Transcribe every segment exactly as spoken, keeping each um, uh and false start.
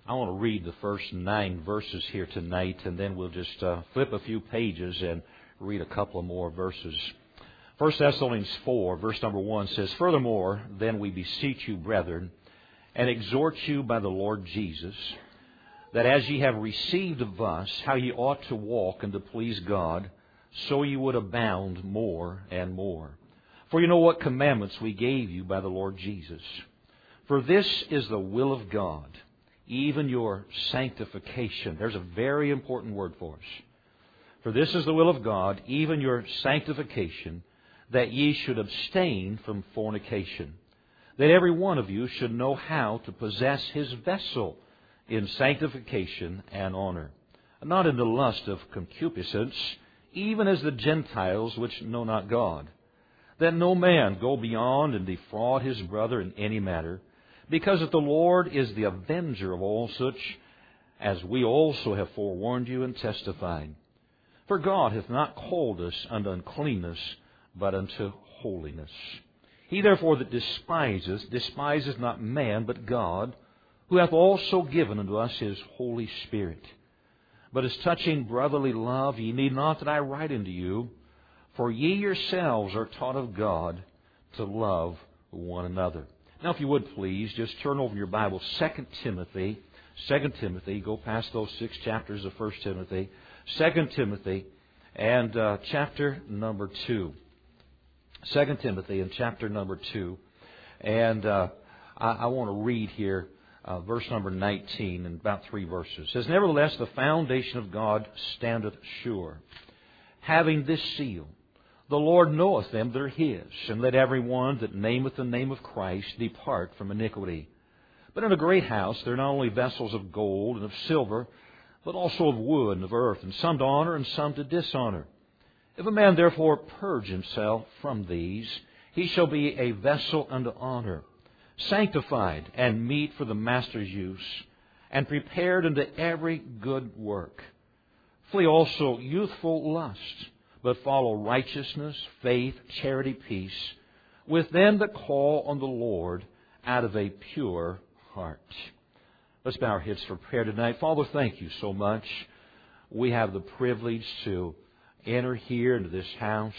I want to read the first nine verses here tonight, and then we'll just uh, flip a few pages and read a couple of more verses. First Thessalonians four, verse number one says, "Furthermore, then we beseech you, brethren, and exhort you by the Lord Jesus, that as ye have received of us how ye ought to walk and to please God, so ye would abound more and more. For you know what commandments we gave you by the Lord Jesus. For this is the will of God, even your sanctification." There's a very important word for us. "For this is the will of God, even your sanctification, that ye should abstain from fornication, that every one of you should know how to possess his vessel in sanctification and honor, not in the lust of concupiscence, even as the Gentiles which know not God, that no man go beyond and defraud his brother in any matter, because that the Lord is the avenger of all such, as we also have forewarned you and testified. For God hath not called us unto uncleanness, but unto holiness. He therefore that despiseth, despiseth not man, but God, who hath also given unto us His Holy Spirit. But as touching brotherly love, ye need not that I write unto you, for ye yourselves are taught of God to love one another." Now, if you would please, just turn over your Bible, Second Timothy. Second Timothy, go past those six chapters of First Timothy. Second Timothy and uh, chapter number two. Second Timothy and chapter number two. And uh, I, I want to read here uh, verse number nineteen and about three verses. It says, "Nevertheless, the foundation of God standeth sure, having this seal, the Lord knoweth them that are His, and let every one that nameth the name of Christ depart from iniquity. But in a great house there are not only vessels of gold and of silver, but also of wood and of earth, and some to honor and some to dishonor. If a man therefore purge himself from these, he shall be a vessel unto honor, sanctified and meet for the master's use, and prepared unto every good work. Flee also youthful lusts, but follow righteousness, faith, charity, peace, with them that call on the Lord out of a pure heart." Let's bow our heads for prayer tonight. Father, thank you so much. We have the privilege to enter here into this house.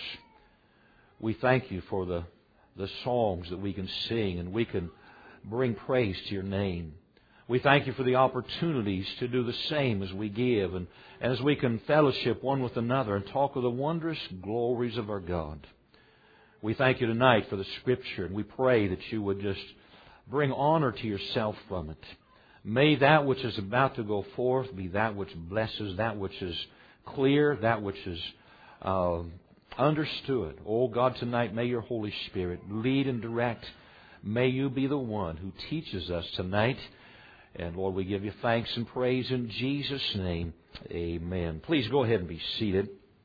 We thank you for the, the songs that we can sing, and we can bring praise to your name. We thank you for the opportunities to do the same as we give, and as we can fellowship one with another and talk of the wondrous glories of our God. We thank you tonight for the Scripture, and we pray that you would just bring honor to yourself from it. May that which is about to go forth be that which blesses, that which is clear, that which is uh, understood. Oh God, tonight may your Holy Spirit lead and direct. May you be the one who teaches us tonight. And Lord, we give you thanks and praise in Jesus' name. Amen. Please go ahead and be seated.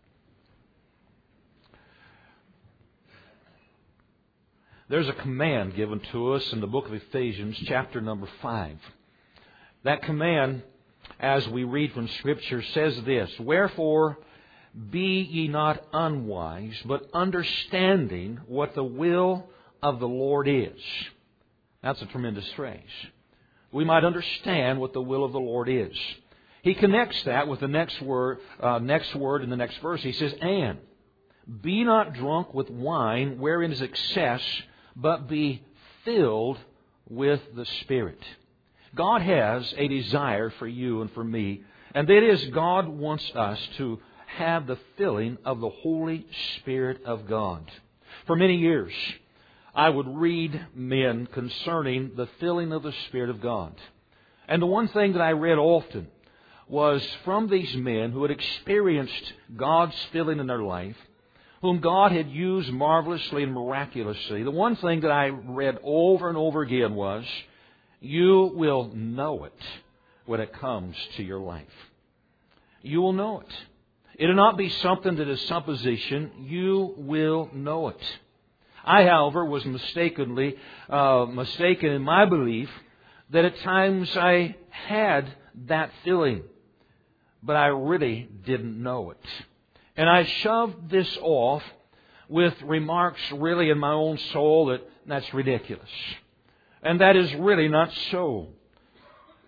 There's a command given to us in the book of Ephesians, chapter number five. That command, as we read from Scripture, says this: "Wherefore be ye not unwise, but understanding what the will of the Lord is." That's a tremendous phrase. We might understand what the will of the Lord is. He connects that with the next word, uh, next word in the next verse. He says, "And be not drunk with wine, wherein is excess, but be filled with the Spirit." God has a desire for you and for me, and that is God wants us to have the filling of the Holy Spirit of God. For many years, I would read men concerning the filling of the Spirit of God. And the one thing that I read often was from these men who had experienced God's filling in their life, whom God had used marvelously and miraculously. The one thing that I read over and over again was, you will know it when it comes to your life. You will know it. It will not be something that is supposition. You will know it. I, however, was mistakenly uh, mistaken in my belief that at times I had that feeling, but I really didn't know it. And I shoved this off with remarks really in my own soul that that's ridiculous. And that is really not so.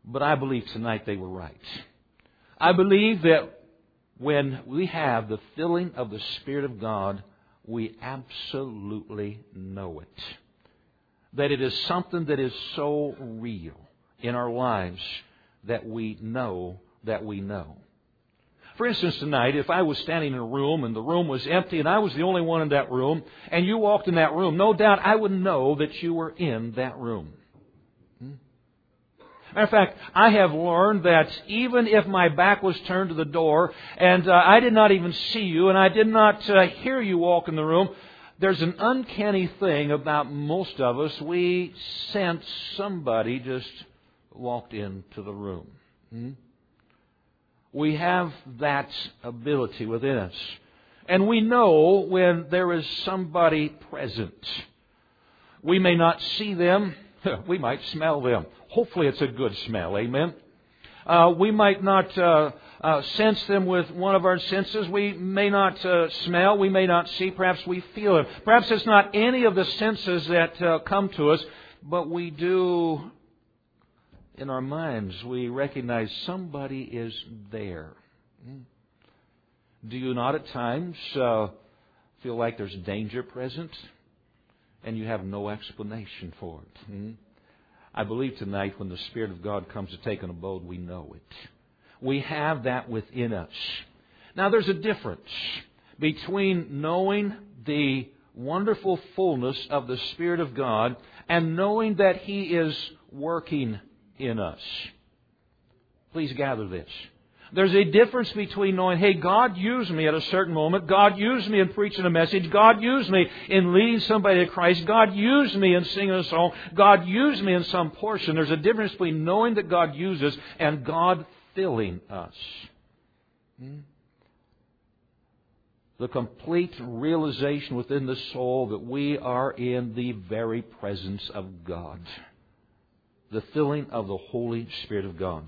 But I believe tonight they were right. I believe that when we have the filling of the Spirit of God, we absolutely know it. That it is something that is so real in our lives that we know that we know. For instance, tonight, if I was standing in a room and the room was empty and I was the only one in that room, and you walked in that room, no doubt I would know that you were in that room. Hmm? Matter of fact, I have learned that even if my back was turned to the door and uh, I did not even see you and I did not uh, hear you walk in the room, there's an uncanny thing about most of us. We sense somebody just walked into the room. Hmm? We have that ability within us. And we know when there is somebody present. We may not see them. We might smell them. Hopefully it's a good smell. Amen. Uh, we might not uh, uh, sense them with one of our senses. We may not uh, smell. We may not see. Perhaps we feel them. Perhaps it's not any of the senses that uh, come to us. But we do, in our minds, we recognize somebody is there. Do you not at times uh, feel like there's danger present and you have no explanation for it? Hmm? I believe tonight when the Spirit of God comes to take an abode, we know it. We have that within us. Now there's a difference between knowing the wonderful fullness of the Spirit of God and knowing that He is working in us. Please gather this. There's a difference between knowing, hey, God used me at a certain moment. God used me in preaching a message. God used me in leading somebody to Christ. God used me in singing a song. God used me in some portion. There's a difference between knowing that God uses and God filling us. Hmm? The complete realization within the soul that we are in the very presence of God. The filling of the Holy Spirit of God.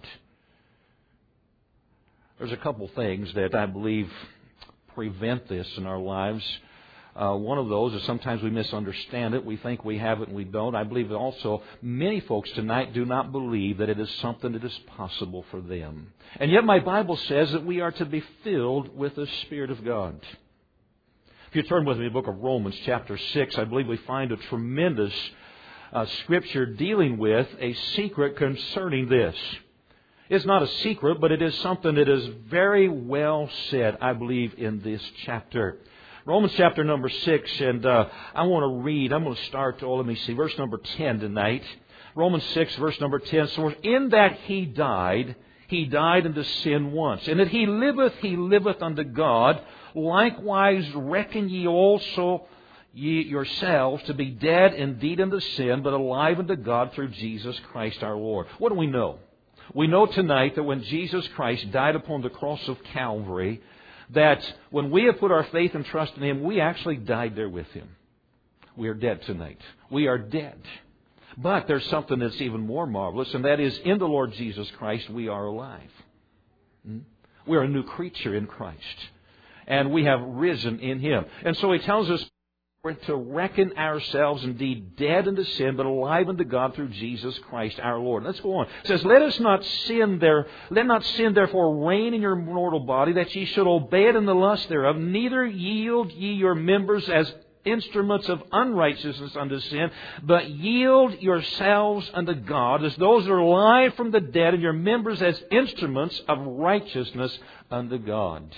There's a couple things that I believe prevent this in our lives. Uh, one of those is sometimes we misunderstand it. We think we have it and we don't. I believe that also many folks tonight do not believe that it is something that is possible for them. And yet my Bible says that we are to be filled with the Spirit of God. If you turn with me to the book of Romans chapter six, I believe we find a tremendous uh, scripture dealing with a secret concerning this. It's not a secret, but it is something that is very well said, I believe, in this chapter. Romans chapter number six, and uh, I want to read, I'm going to start, oh, let me see, verse number ten tonight. Romans six, verse number ten. So in that He died, He died unto sin once. And that He liveth, He liveth unto God. Likewise reckon ye also ye yourselves to be dead indeed unto sin, but alive unto God through Jesus Christ our Lord. What do we know? We know tonight that when Jesus Christ died upon the cross of Calvary, that when we have put our faith and trust in Him, we actually died there with Him. We are dead tonight. We are dead. But there's something that's even more marvelous, and that is in the Lord Jesus Christ, we are alive. We are a new creature in Christ. And we have risen in Him. And so He tells us we're to reckon ourselves indeed dead unto sin, but alive unto God through Jesus Christ our Lord. Let's go on. It says, Let us not sin there, let not sin therefore reign in your mortal body, that ye should obey it in the lust thereof, neither yield ye your members as instruments of unrighteousness unto sin, but yield yourselves unto God as those that are alive from the dead, and your members as instruments of righteousness unto God.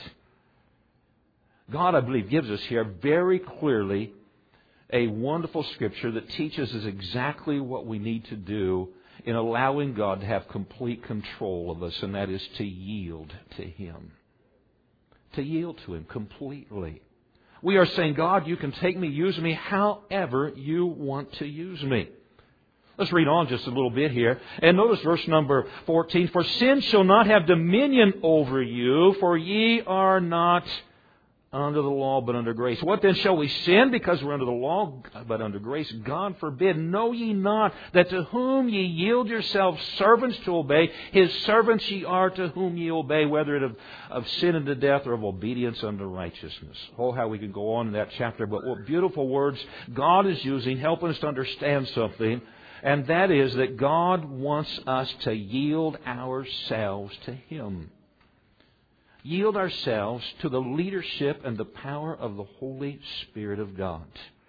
God, I believe, gives us here very clearly a wonderful scripture that teaches us exactly what we need to do in allowing God to have complete control of us, and that is to yield to Him. To yield to Him completely. We are saying, God, you can take me, use me however you want to use me. Let's read on just a little bit here. And notice verse number fourteen. For sin shall not have dominion over you, for ye are not under the law, but under grace. What then shall we sin because we're under the law, but under grace? God forbid. Know ye not that to whom ye yield yourselves servants to obey, His servants ye are to whom ye obey, whether it of, of sin unto death or of obedience unto righteousness. Oh, how we can go on in that chapter. But what beautiful words God is using, helping us to understand something. And that is that God wants us to yield ourselves to Him. Yield ourselves to the leadership and the power of the Holy Spirit of God.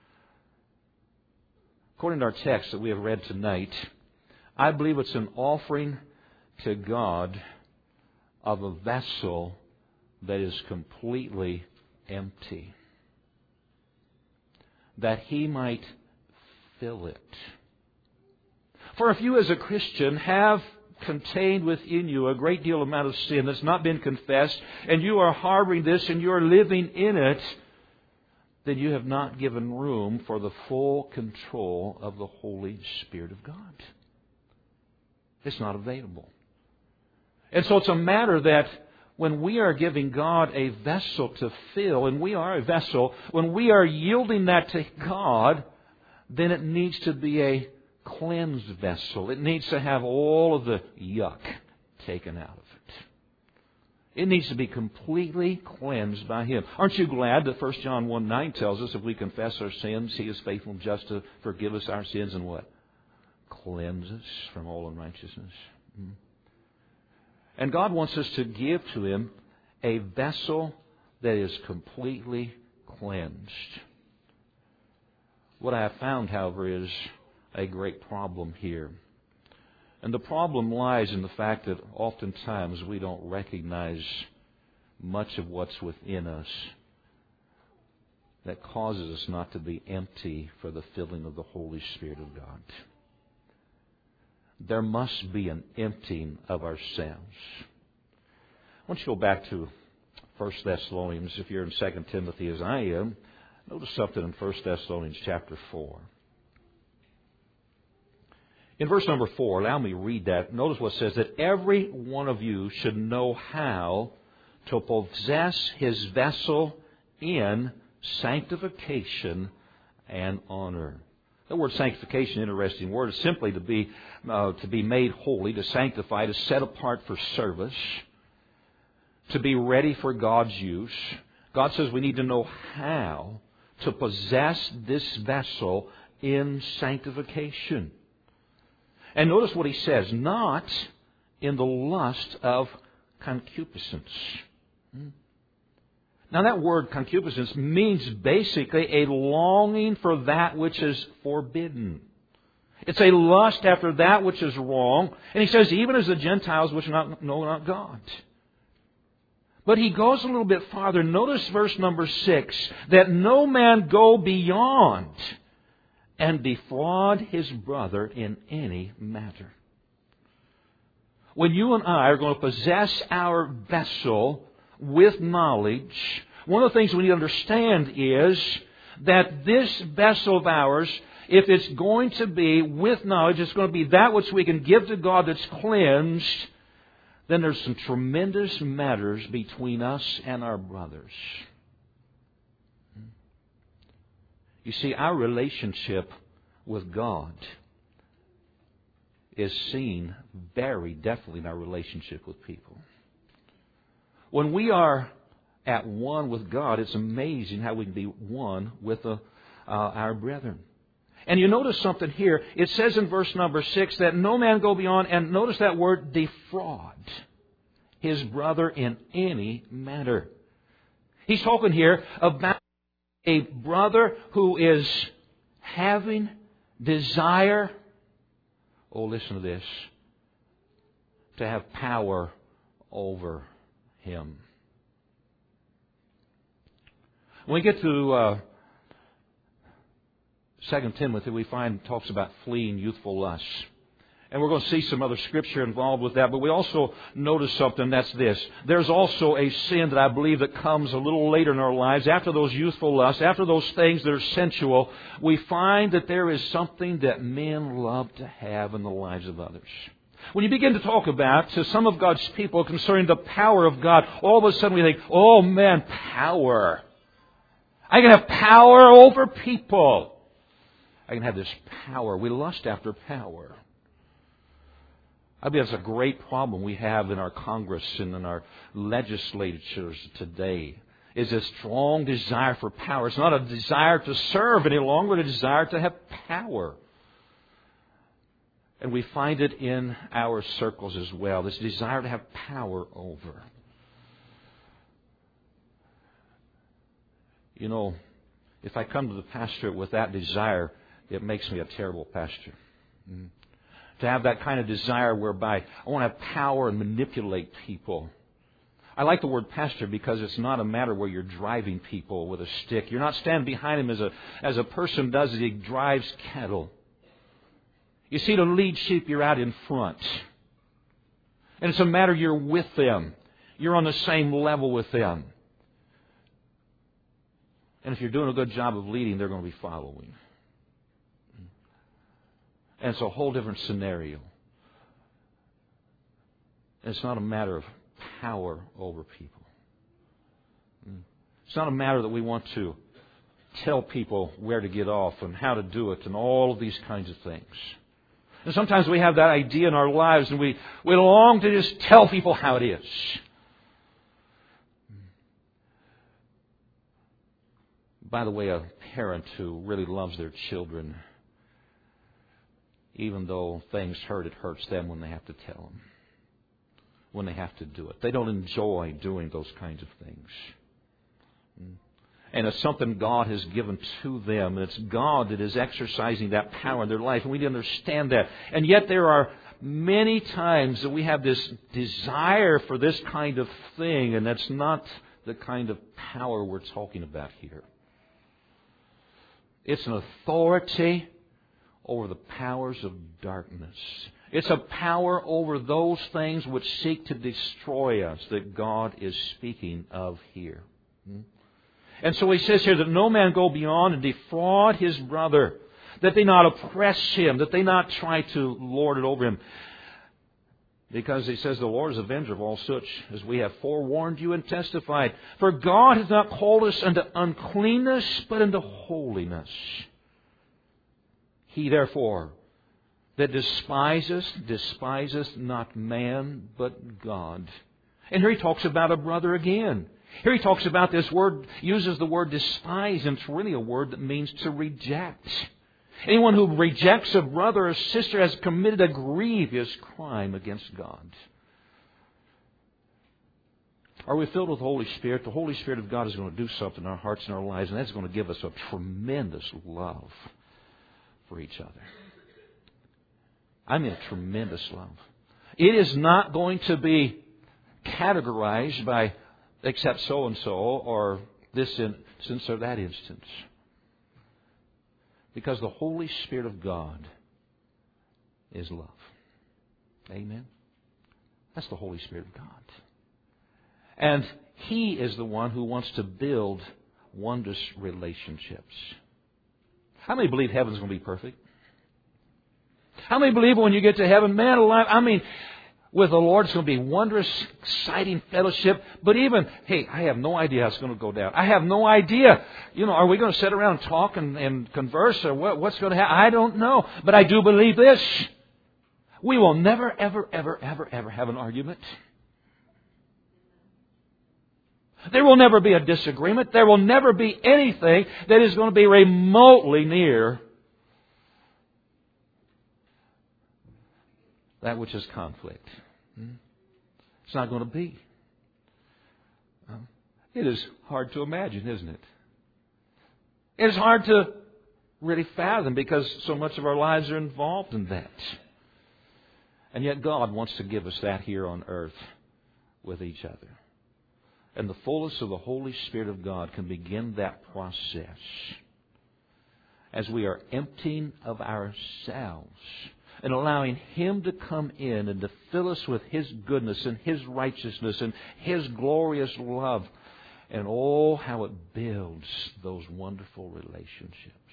According to our text that we have read tonight, I believe it's an offering to God of a vessel that is completely empty, that He might fill it. For if you as a Christian have contained within you a great deal amount of sin that's not been confessed, and you are harboring this and you are living in it, then you have not given room for the full control of the Holy Spirit of God. It's not available. And so it's a matter that when we are giving God a vessel to fill, and we are a vessel, when we are yielding that to God, then it needs to be a cleansed vessel. It needs to have all of the yuck taken out of it. It needs to be completely cleansed by Him. Aren't you glad that First John one nine tells us if we confess our sins, He is faithful and just to forgive us our sins and what? Cleanse us from all unrighteousness. Hmm. And God wants us to give to Him a vessel that is completely cleansed. What I have found, however, is a great problem here. And the problem lies in the fact that oftentimes we don't recognize much of what's within us that causes us not to be empty for the filling of the Holy Spirit of God. There must be an emptying of ourselves. I want you to go back to First Thessalonians. If you're in Second Timothy as I am, notice something in First Thessalonians chapter four. In verse number four, allow me to read that. Notice what it says, that every one of you should know how to possess his vessel in sanctification and honor. The word sanctification, interesting word, is simply to be uh, to be made holy, to sanctify, to set apart for service, to be ready for God's use. God says we need to know how to possess this vessel in sanctification. And notice what He says, not in the lust of concupiscence. Now that word concupiscence means basically a longing for that which is forbidden. It's a lust after that which is wrong. And He says, even as the Gentiles which not, know not God. But He goes a little bit farther. Notice verse number six, that no man go beyond and defraud his brother in any matter. When you and I are going to possess our vessel with knowledge, one of the things we need to understand is that this vessel of ours, if it's going to be with knowledge, it's going to be that which we can give to God that's cleansed, then there's some tremendous matters between us and our brothers. You see, our relationship with God is seen very definitely in our relationship with people. When we are at one with God, it's amazing how we can be one with uh, uh, our brethren. And you notice something here. It says in verse number six that no man go beyond, and notice that word, defraud his brother in any matter. He's talking here about a brother who is having desire, oh, listen to this, to have power over him. When we get to uh, Second Timothy, we find it talks about fleeing youthful lusts. And we're going to see some other scripture involved with that. But we also notice something, that's this. There's also a sin that I believe that comes a little later in our lives. After those youthful lusts, after those things that are sensual, we find that there is something that men love to have in the lives of others. When you begin to talk about to some of God's people concerning the power of God, all of a sudden we think, oh man, power. I can have power over people. I can have this power. We lust after power. I believe that's a great problem we have in our Congress and in our legislatures today, is a strong desire for power. It's not a desire to serve any longer, but a desire to have power. And we find it in our circles as well, this desire to have power over. You know, if I come to the pastorate with that desire, it makes me a terrible pastor. Mm. To have that kind of desire whereby I want to have power and manipulate people. I like the word pastor because it's not a matter where you're driving people with a stick. You're not standing behind him as a as a person does as he drives cattle. You see, to lead sheep, you're out in front. And it's a matter you're with them. You're on the same level with them. And if you're doing a good job of leading, they're going to be following. And it's a whole different scenario. It's not a matter of power over people. It's not a matter that we want to tell people where to get off and how to do it and all of these kinds of things. And sometimes we have that idea in our lives and we, we long to just tell people how it is. By the way, a parent who really loves their children, even though things hurt, it hurts them when they have to tell them, when they have to do it. They don't enjoy doing those kinds of things. And it's something God has given to them. And it's God that is exercising that power in their life. And we need to understand that. And yet there are many times that we have this desire for this kind of thing. And that's not the kind of power we're talking about here. It's an authority over the powers of darkness. It's a power over those things which seek to destroy us that God is speaking of here. And so he says here that no man go beyond and defraud his brother, that they not oppress him, that they not try to lord it over him. Because he says the Lord is avenger of all such, as we have forewarned you and testified. For God hath not called us unto uncleanness, but unto holiness. He therefore that despiseth, despiseth not man, but God. And here he talks about a brother again. Here he talks about this word, uses the word despise, and it's really a word that means to reject. Anyone who rejects a brother or sister has committed a grievous crime against God. Are we filled with the Holy Spirit? The Holy Spirit of God is going to do something in our hearts and our lives, and that's going to give us a tremendous love for each other. I mean a tremendous love. It is not going to be categorized by except so-and-so or this instance or that instance. Because the Holy Spirit of God is love. Amen? That's the Holy Spirit of God. And He is the one who wants to build wondrous relationships. How many believe heaven's going to be perfect? How many believe when you get to heaven, man alive, I mean, with the Lord, it's going to be wondrous, exciting fellowship. But even, hey, I have no idea how it's going to go down. I have no idea. You know, are we going to sit around and talk and, and converse or what, what's going to happen? I don't know. But I do believe this. We will never, ever, ever, ever, ever have an argument. There will never be a disagreement. There will never be anything that is going to be remotely near that which is conflict. It's not going to be. It is hard to imagine, isn't it? It is hard to really fathom because so much of our lives are involved in that. And yet God wants to give us that here on earth with each other. And the fullness of the Holy Spirit of God can begin that process as we are emptying of ourselves and allowing Him to come in and to fill us with His goodness and His righteousness and His glorious love. And oh, how it builds those wonderful relationships.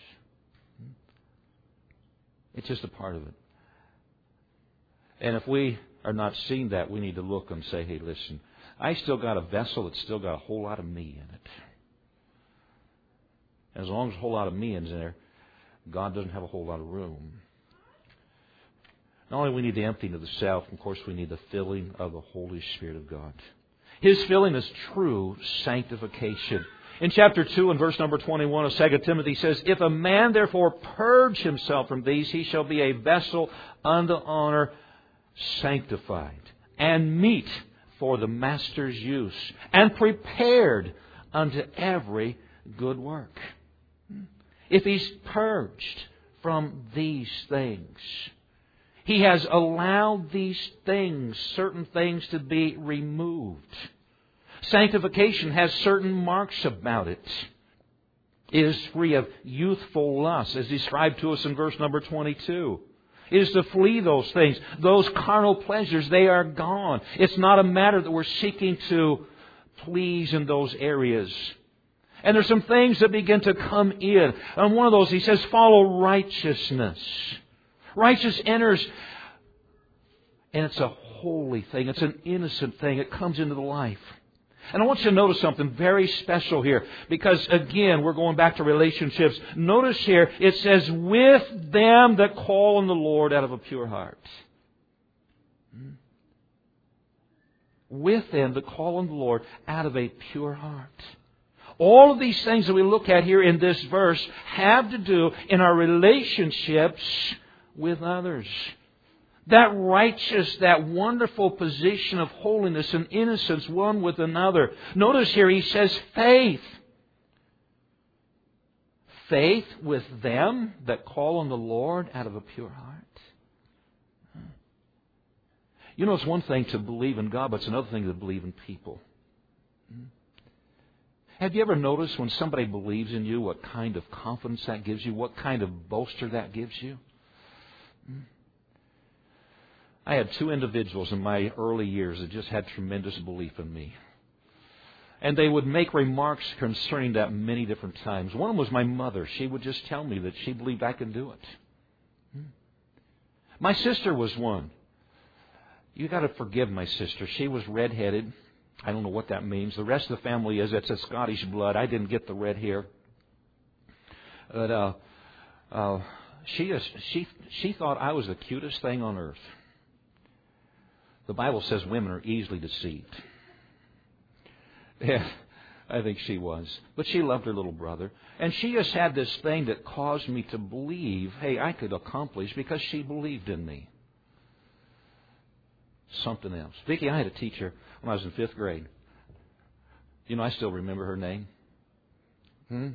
It's just a part of it. And if we are not seeing that, we need to look and say, hey, listen, I still got a vessel that's still got a whole lot of me in it. And as long as a whole lot of me is in there, God doesn't have a whole lot of room. Not only do we need the emptying of the self, of course we need the filling of the Holy Spirit of God. His filling is true sanctification. In chapter two and verse number twenty-one of Second Timothy says, "If a man therefore purge himself from these, he shall be a vessel unto honor, sanctified, and meet for the master's use, and prepared unto every good work." If he's purged from these things, he has allowed these things, certain things, to be removed. Sanctification has certain marks about it. It is free of youthful lust, as described to us in verse number twenty-two. It is to flee those things. Those carnal pleasures, they are gone. It's not a matter that we're seeking to please in those areas. And there's some things that begin to come in. And one of those, he says, follow righteousness. Righteous enters, and it's a holy thing. It's an innocent thing. It comes into the life. And I want you to notice something very special here. Because, again, we're going back to relationships. Notice here, it says, with them that call on the Lord out of a pure heart. With them that call on the Lord out of a pure heart. All of these things that we look at here in this verse have to do in our relationships with others. That righteous, that wonderful position of holiness and innocence one with another. Notice here he says faith. Faith with them that call on the Lord out of a pure heart. You know, it's one thing to believe in God, but it's another thing to believe in people. Have you ever noticed when somebody believes in you, what kind of confidence that gives you? What kind of boaster that gives you? I had two individuals in my early years that just had tremendous belief in me. And they would make remarks concerning that many different times. One of them was my mother. She would just tell me that she believed I could do it. My sister was one. You got to forgive my sister. She was redheaded. I don't know what that means. The rest of the family is, it's a Scottish blood. I didn't get the red hair. But uh, uh, she, is, she, she thought I was the cutest thing on earth. The Bible says women are easily deceived. Yeah, I think she was. But she loved her little brother. And she just had this thing that caused me to believe, hey, I could accomplish because she believed in me. Something else. Vicki, I had a teacher when I was in fifth grade. You know, I still remember her name. Hmm?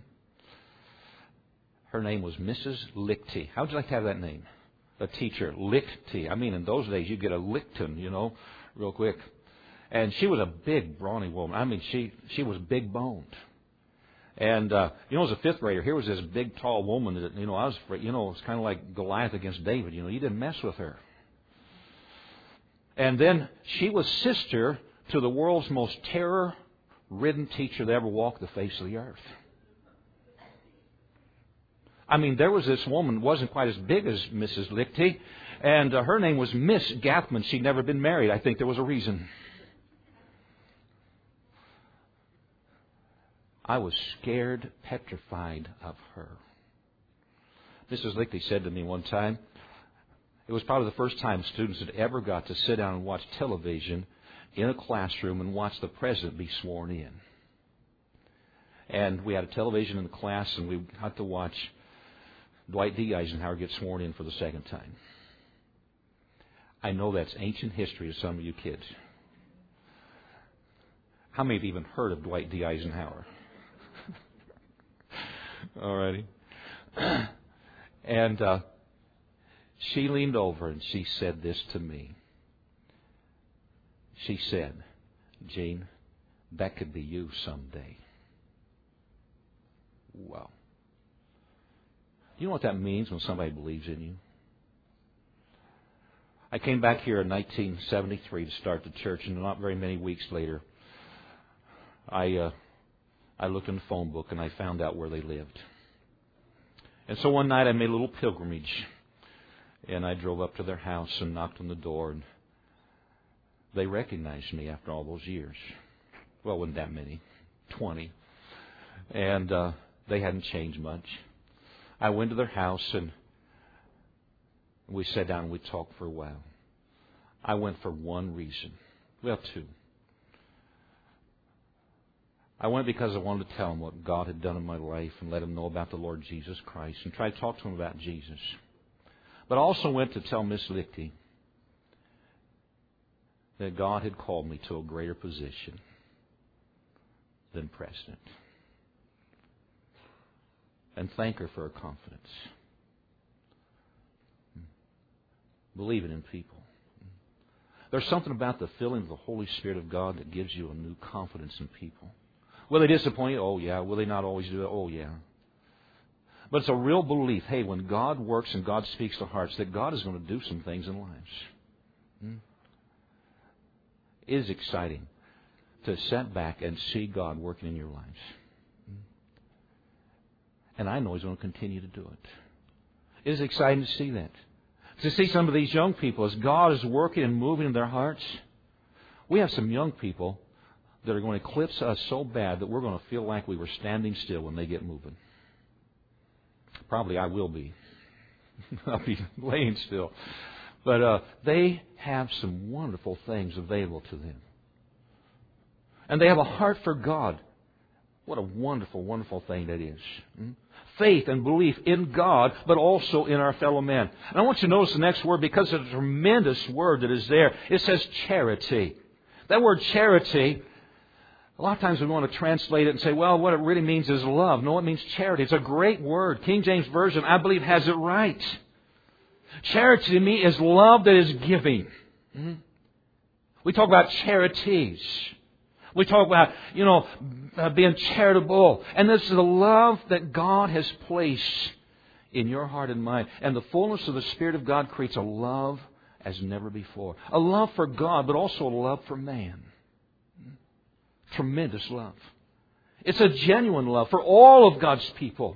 Her name was Missus Lichty. How would you like to have that name? A teacher, Lichty. I mean, in those days, you get a Licton, you know, real quick. And she was a big, brawny woman. I mean, she she was big boned. And, uh, you know, as a fifth grader, here was this big, tall woman that, you know, I was, you know, it's kind of like Goliath against David. You know, you didn't mess with her. And then she was sister to the world's most terror-ridden teacher that ever walked the face of the earth. I mean, there was this woman, wasn't quite as big as Missus Lichty, and uh, her name was Miss Gathman. She'd never been married. I think there was a reason. I was scared, petrified of her. Missus Lichty said to me one time, it was probably the first time students had ever got to sit down and watch television in a classroom and watch the president be sworn in. And we had a television in the class, and we got to watch Dwight D. Eisenhower get sworn in for the second time. I know that's ancient history to some of you kids. How many have even heard of Dwight D. Eisenhower? All righty. And uh, she leaned over and she said this to me. She said, Gene, that could be you someday. Wow. You know what that means when somebody believes in you? I came back here in nineteen seventy-three to start the church, and not very many weeks later, I uh, I looked in the phone book and I found out where they lived. And so one night I made a little pilgrimage, and I drove up to their house and knocked on the door, and they recognized me after all those years. Well, it wasn't that many, twenty, and uh, they hadn't changed much. I went to their house, and we sat down and we talked for a while. I went for one reason. Well, two. I went because I wanted to tell him what God had done in my life and let him know about the Lord Jesus Christ and try to talk to him about Jesus. But I also went to tell Miss Lichty that God had called me to a greater position than president. And thank her for her confidence. Believing in people. There's something about the filling of the Holy Spirit of God that gives you a new confidence in people. Will they disappoint you? Oh, yeah. Will they not always do it? Oh, yeah. But it's a real belief, hey, when God works and God speaks to hearts, that God is going to do some things in lives. Hmm? It is exciting to sit back and see God working in your lives. Hmm? And I know He's going to continue to do it. It is exciting to see that. To see some of these young people, as God is working and moving in their hearts. We have some young people that are going to eclipse us so bad that we're going to feel like we were standing still when they get moving. Probably I will be. I'll be laying still. But uh, they have some wonderful things available to them. And they have a heart for God. What a wonderful, wonderful thing that is. Hmm? Faith and belief in God, but also in our fellow men. And I want you to notice the next word, because it's a tremendous word that is there. It says charity. That word charity, a lot of times we want to translate it and say, well, what it really means is love. No, it means charity. It's a great word. King James Version, I believe, has it right. Charity to me is love that is giving. Mm-hmm. We talk about charities. We talk about, you know, uh, being charitable. And this is the love that God has placed in your heart and mind. And the fullness of the Spirit of God creates a love as never before. A love for God, but also a love for man. Tremendous love. It's a genuine love for all of God's people.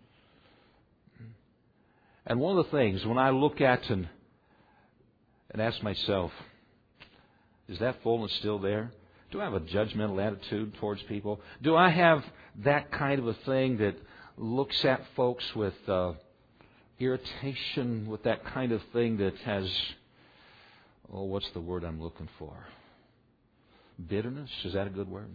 And one of the things when I look at and, and ask myself, is that fullness still there? Do I have a judgmental attitude towards people? Do I have that kind of a thing that looks at folks with uh, irritation, with that kind of thing that has, oh, what's the word I'm looking for? Bitterness? Is that a good word?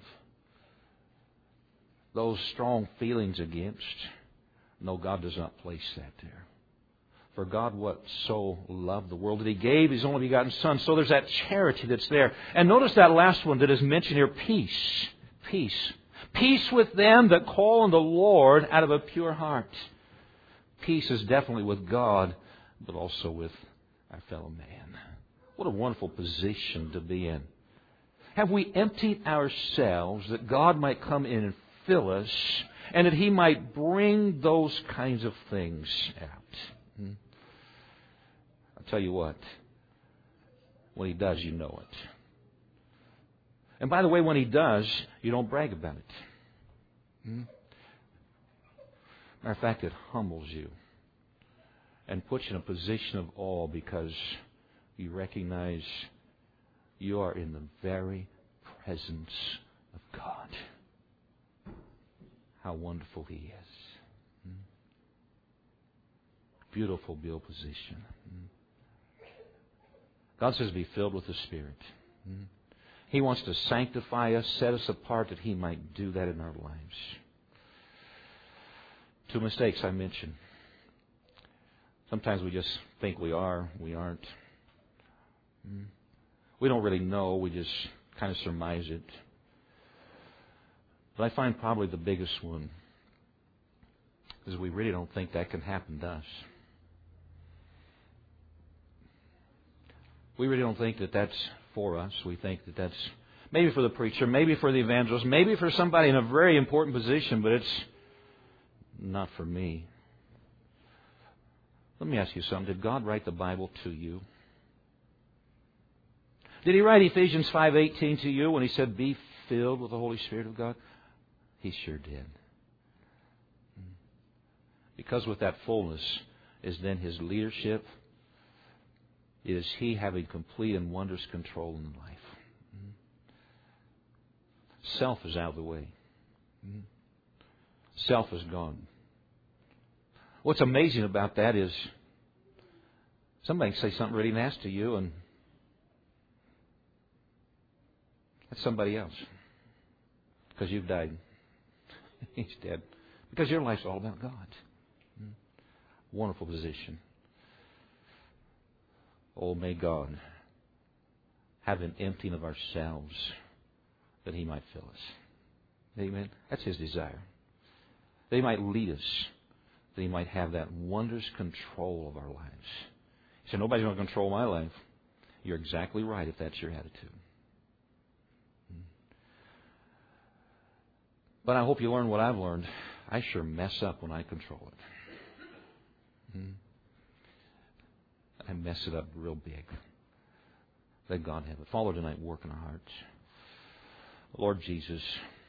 Those strong feelings against? No, God does not place that there. For God what so loved the world that He gave His only begotten Son. So there's that charity that's there. And notice that last one that is mentioned here, peace. Peace. Peace with them that call on the Lord out of a pure heart. Peace is definitely with God, but also with our fellow man. What a wonderful position to be in. Have we emptied ourselves that God might come in and fill us, and that He might bring those kinds of things out? Hmm? I'll tell you what, when He does, you know it. And by the way, when He does, you don't brag about it. Hmm? Matter of fact, it humbles you and puts you in a position of awe because you recognize you are in the very presence of God. How wonderful He is. Hmm? Beautiful, beautiful position. Hmm? God says be filled with the Spirit. Hmm? He wants to sanctify us, set us apart that He might do that in our lives. Two mistakes I mentioned. Sometimes we just think we are, we aren't. Hmm? We don't really know, we just kind of surmise it. But I find probably the biggest one is we really don't think that can happen to us. We really don't think that that's for us. We think that that's maybe for the preacher, maybe for the evangelist, maybe for somebody in a very important position, but it's not for me. Let me ask you something. Did God write the Bible to you? Did He write Ephesians five eighteen to you when He said, be filled with the Holy Spirit of God? He sure did. Because with that fullness is then His leadership. It is He having complete and wondrous control in life. Self is out of the way. Self is gone. What's amazing about that is somebody can say something really nasty to you and that's somebody else. because you've died. He's dead. Because your life's all about God. Wonderful position. Oh, may God have an emptying of ourselves that He might fill us. Amen. That's His desire. That He might lead us. That He might have that wondrous control of our lives. He said, nobody's going to control my life. You're exactly right if that's your attitude. But I hope you learn what I've learned. I sure mess up when I control it. I mess it up real big. Let God have it. Father, tonight, work in our hearts. Lord Jesus,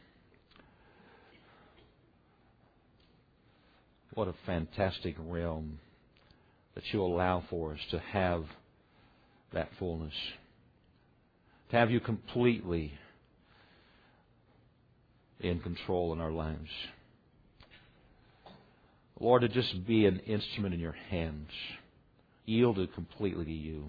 what a fantastic realm that You allow for us to have that fullness. To have You completely in control in our lives. Lord, to just be an instrument in Your hands, yielded completely to You.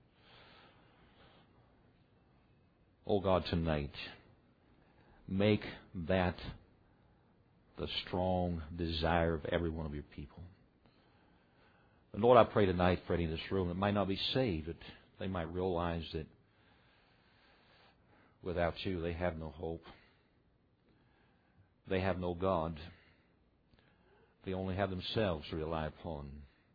Oh God, tonight, make that the strong desire of every one of Your people. And Lord, I pray tonight for any in this room that might not be saved, that they might realize that without You, they have no hope. They have no God. They only have themselves to rely upon.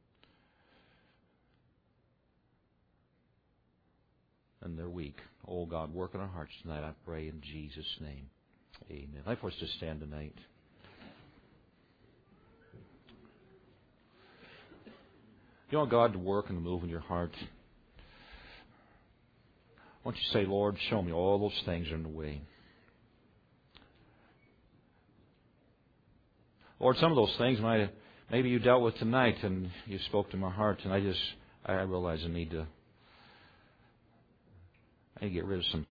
And they're weak. Oh, God, work in our hearts tonight, I pray in Jesus' name. Amen. I'd like for us to stand tonight. You want God to work and move in your heart? Why don't you say, Lord, show me all those things that are in the way. Lord, some of those things might have, maybe You dealt with tonight and You spoke to my heart, and I just, I realize I need to, I need to get rid of some